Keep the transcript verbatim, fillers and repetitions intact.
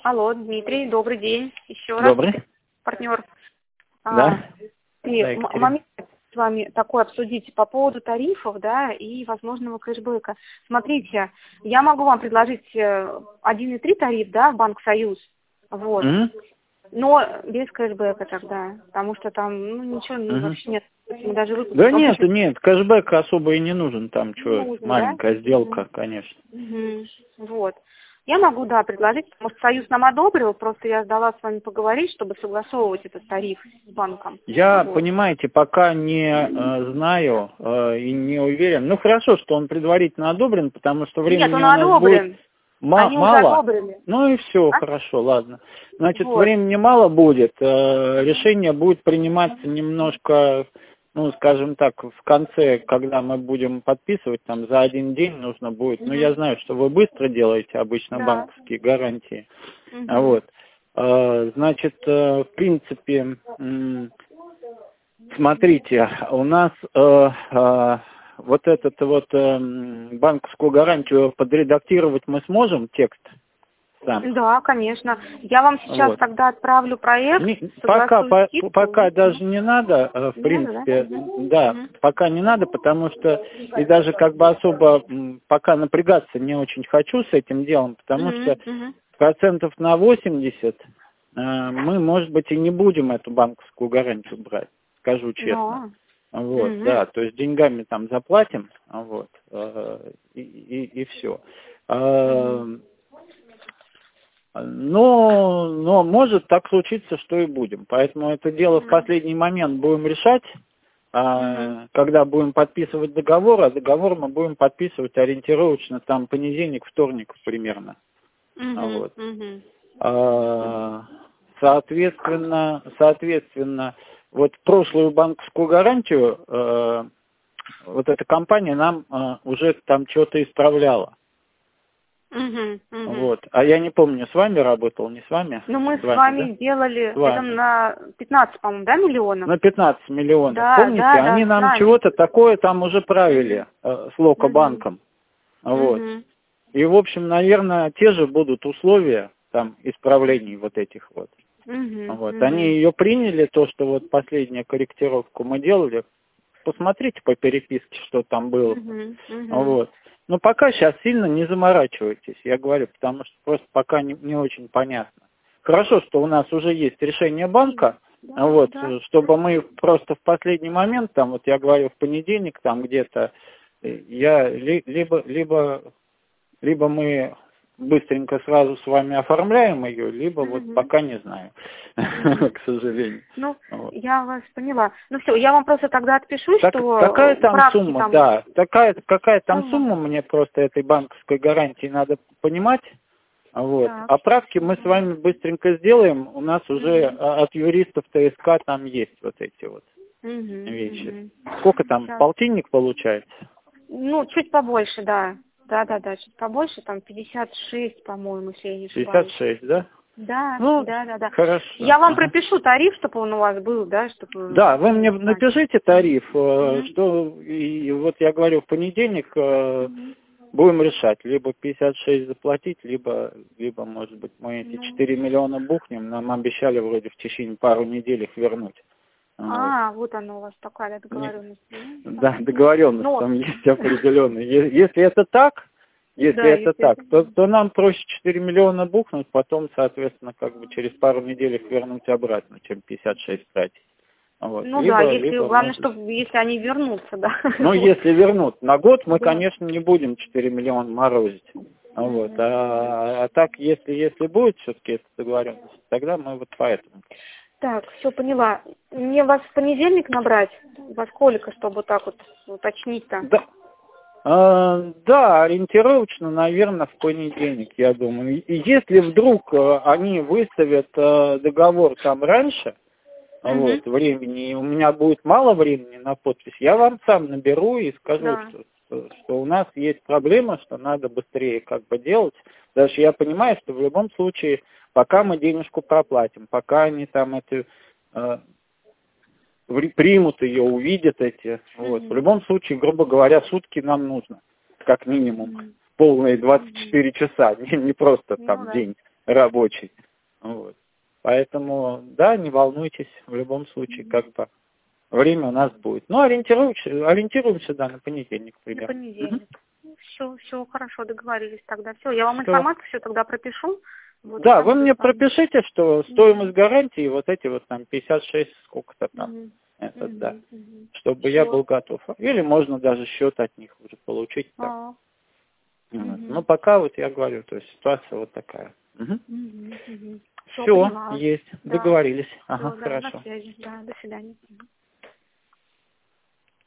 Алло, Дмитрий, добрый день. Еще раз. Добрый. Партнер. Да. А, и Да, м- Екатерина. момент с вами такой обсудить по поводу тарифов, да, и возможного кэшбэка. Смотрите, я могу вам предложить э, один и три тариф, да, в Банк Союз, вот, Мгм. но без кэшбэка тогда, потому что там, ну, ничего ну, Мгм. вообще нет, мы даже выплатить. Да Он нет, почему нет, кэшбэк особо и не нужен, там не что, нужен, да? маленькая сделка, конечно. Мгм. Вот. Я могу, да, предложить, может, Союз нам одобрил, просто я ждала с вами поговорить, чтобы согласовывать этот тариф с банком. Я, Вот. понимаете, пока не э, знаю э, и не уверен. Ну хорошо, что он предварительно одобрен, потому что Нет, времени он у нас будет одобрен. ма- Они уже мало. одобрили. Ну и все, А? хорошо, ладно. Значит, Вот. времени мало будет, э, решение будет приниматься немножко, ну, скажем так, в конце, когда мы будем подписывать, там за один день нужно будет. Ну, я Мгм. знаю, что вы быстро делаете обычно Да. банковские гарантии. А Мгм. Вот. Э, Значит, э, в принципе, м, смотрите, у нас э, э, вот этот вот э, м, банковскую гарантию подредактировать мы сможем, текст сам. Да, конечно. Я вам сейчас Вот. тогда отправлю проект, Не- пока, согласую по- скидку. пока даже не надо, э, в Не надо, да? принципе, Мгм. да, Мгм. пока не надо, потому что и даже как бы особо м, пока напрягаться не очень хочу с этим делом, потому что Мгм. Мгм. процентов на восемьдесят э, мы, может быть, и не будем эту банковскую гарантию брать, скажу честно. Да. Вот, Мгм. да, то есть деньгами там заплатим, а вот, э, и, и, и все. Мгм. Но, но может так случиться, что и будем. Поэтому это дело в Мгм. последний момент будем решать, Мгм. а, когда будем подписывать договор, а договор мы будем подписывать ориентировочно там понедельник, вторник примерно. А Мгм. Вот. Мгм. А, Соответственно, соответственно, вот прошлую банковскую гарантию э, вот эта компания нам э, уже там что-то исправляла. Мгм. Мгм. Вот. А я не помню, с вами работал, не с вами? Ну, мы С с вами, да? вами делали С где-то вами. на пятнадцать, по-моему, да, миллионов? На пятнадцать миллионов. Да, Помните, да, да, они с нам нами. чего-то такое там уже Мгм. правили э, с Мгм. Локобанком. Вот. Мгм. И, в общем, наверное, те же будут условия там исправлений вот этих вот. Мгм. Вот. Они Мгм. ее приняли, то, что вот последнюю корректировку мы делали. Посмотрите по переписке, что там было. Мгм. Мгм. Вот. Но пока сейчас сильно не заморачивайтесь, я говорю, потому что просто пока не, не очень понятно. Хорошо, что у нас уже есть решение банка, Да, вот, да. чтобы мы просто в последний момент, там, вот я говорю, в понедельник, там где-то, э, я ли- либо, либо, либо мы быстренько сразу с вами оформляем ее, либо вот Мгм. пока не знаю, Мгм. к сожалению. Ну, Вот. я вас поняла. Ну все, я вам просто тогда отпишу, Так, какая что там правки сумма, там да, такая, какая там сумма. сумма мне просто этой банковской гарантии надо понимать, вот. Так. А правки мы с вами быстренько сделаем, у нас уже Мгм. а, от юристов ТСК там есть вот эти вот Мгм. вещи. Мгм. Сколько там, Сейчас. полтинник получается? Ну, чуть побольше, да. Да, да, да, чуть побольше, там пятьдесят шесть, по-моему, если я не шестьдесят ошибаюсь. шесть, да? Да, Ну, да, да, да. хорошо. Я вам Ага. пропишу тариф, чтобы он у вас был, да, чтобы Да, вы вы мне знали. напишите тариф, э, Мгм. что, и вот я говорю, в понедельник э, Мгм. будем решать, либо пятьдесят шесть заплатить, либо, либо, может быть, мы эти Ну. четыре миллиона бухнем, нам обещали вроде в течение пару недель их вернуть. Вот. А, вот оно у вас такая Не- договоренность. Ну, Да, посмотрим. договоренность Ну, там есть определенная. Е- Если это так, если да, это так, то, естественно. то нам проще четыре миллиона бухнуть, потом, соответственно, как бы через пару недель их вернуть обратно, чем пятьдесят шесть тратить. Вот. Ну да, Либо, если, либо, главное, может, чтобы, если они вернутся, да. ну, Вот. если вернут на год, мы, Да. конечно, не будем четыре миллиона морозить. Вот. Мгм. А, а так, если, если будет все-таки эта договоренность, тогда мы вот поэтому. Так, все поняла. Мне вас в понедельник набрать? Во сколько, чтобы так вот уточнить-то? Да. А, да, ориентировочно, наверное, в понедельник, я думаю. И если вдруг э, они выставят э, договор там раньше, Угу. вот, времени, и у меня будет мало времени на подпись, я вам сам наберу и скажу, Да. что, что, что у нас есть проблема, что надо быстрее как бы делать. Даже я понимаю, что в любом случае, пока мы денежку проплатим, пока они там это э, ври- примут ее, увидят эти, вот. В Угу. любом случае, грубо говоря, сутки нам нужно, как минимум, Угу. полные двадцать Угу. четыре часа, не, не просто Ну там да. день. рабочий. Вот. Поэтому, да, не волнуйтесь, в любом случае, как бы время у нас будет. Ну, ориентируемся, ориентируемся, да, на понедельник, примерно. На понедельник. Угу. Все, все, хорошо, договорились тогда. Все, я вам Всё. информацию все тогда пропишу. Вот, Да, вы мне там... пропишите, что стоимость гарантии, вот эти вот там пятьдесят шесть, сколько-то там, Угу. это, Угу. да, Угу. чтобы Всё. я был готов. Или можно даже счет от них уже получить. Так. А. Вот. Угу. Ну, пока вот я говорю, то есть ситуация вот такая. Угу. Угу. Угу. Все, есть, да. договорились. Всё, Ага, да, хорошо. на связи. Да, до свидания.